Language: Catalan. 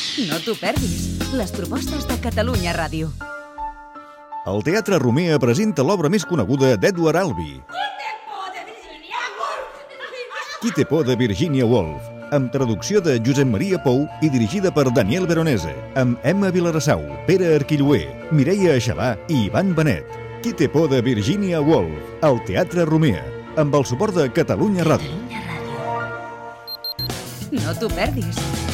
No t'ho perdis. Les propostes de Catalunya Ràdio. El Teatre Romea presenta l'obra més coneguda d'Edward Albee. Qui té por de Virginia Woolf, amb traducció de Josep Maria Pou i dirigida per Daniel Veronese, amb Emma Vilarassau, Pere Arquilloé, Mireia Aixalà i Ivan Benet. Qui té por de Virginia Woolf, al Teatre Romea, amb el suport de Catalunya Ràdio. No t'ho perdis.